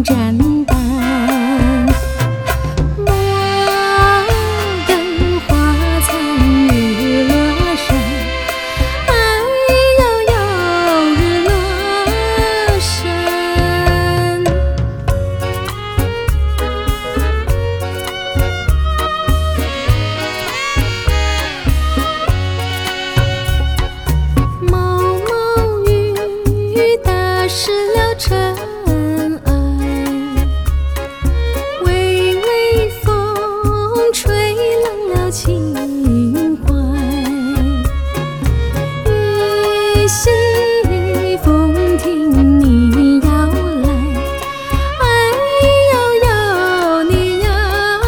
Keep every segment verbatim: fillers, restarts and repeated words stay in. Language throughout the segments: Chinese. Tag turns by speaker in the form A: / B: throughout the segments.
A: 毡板。摩登花残日落山，哎呦呦日落山。毛毛雨打湿了尘埃，微微风吹冷了情怀。雨细风停你要来，哎呦呦你要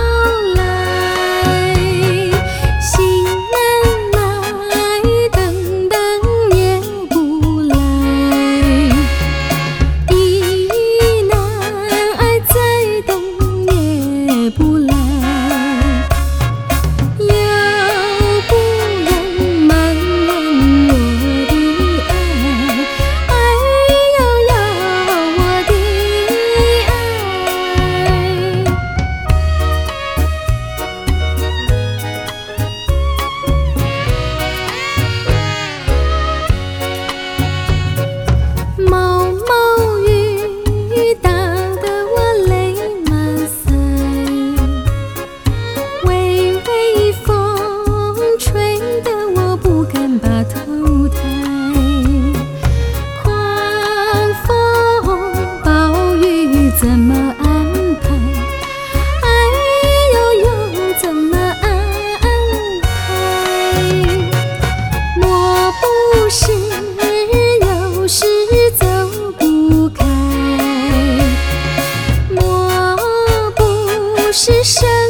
A: 来。心难耐等等也不来，意难爱再等也不来。要不然埋怨我的爱，哎呦呦我的爱。毛毛雨打得我泪满腮，微微风吹得我不敢把头抬。狂风暴雨怎么安排？哎呦呦怎么安排？莫不是有时走不开，莫不是生